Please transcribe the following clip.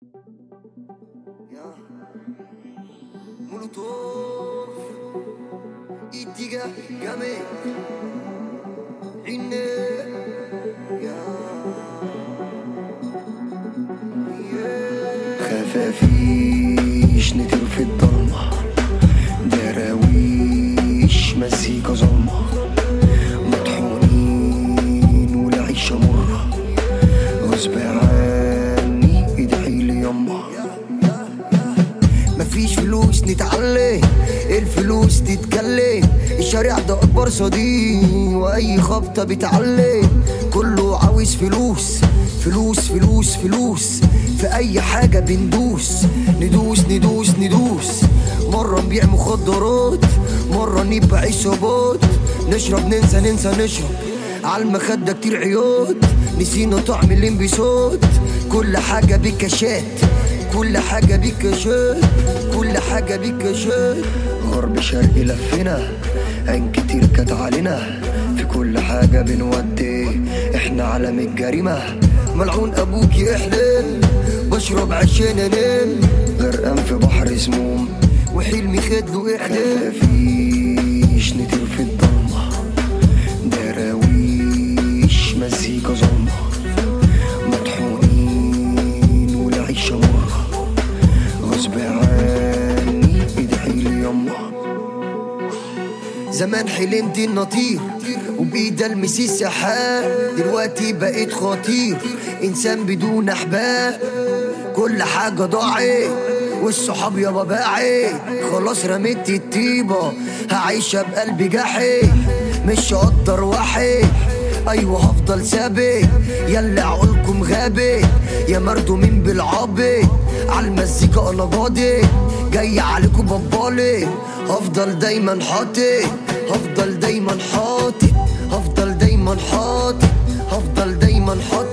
مولوتوف اتجاه جامد عيني خفافيش نطير في الضلمة، دراويش مزيكا ظلمة، مطحونين والعيشة مرة، غصب عني ادعيلي يما. مفيش فلوس نتعلم، الفلوس تتكلم، الشارع ده اكبر صديق واي خبطة بتعلم، كله عاوز فلوس فلوس فلوس فلوس، في اي حاجة بندوس ندوس ندوس ندوس، مرة نبيع مخدرات، مرة نبيع عصابات، نشرب ننسى ننسى نشرب عالمخدة كتير عياط، نسينا طعم الانبساط، كل حاجة بكاشات كل حاجة بكاشات كل حاجة بكاشات، غرب شرق لفنا عين كتير كانت علينا، في كل حاجة بنودي احنا عالم الجريمة، ملعون ابوك يحلم بشرب عشان انام، غرقان في بحر سموم وحلمي خدله احلام، مفيش نطير في الضلمة، دراويش مزيكا ظلمة، مطحونين والعيشة مرة، غصب عني ادعيلي يما. زمان حلمت اني اطير وبايد المس السحاب، دلوقتي بقيت خطير انسان بدون احباب، كل حاجة ضاعت والصحاب يابا باعت، خلاص رميت الطيبة هعيشها بقلبي جحي، مش هقدر واحد ايوه هفضل ثابت، يلا عقولكم غابت يا مردومين بالعابط، عالمزيكا انا جاضي جاي عليكم ببالي، هفضل دايما حاطط هفضل دايما حاطط هفضل دايما حاطط هفضل دايما حاطط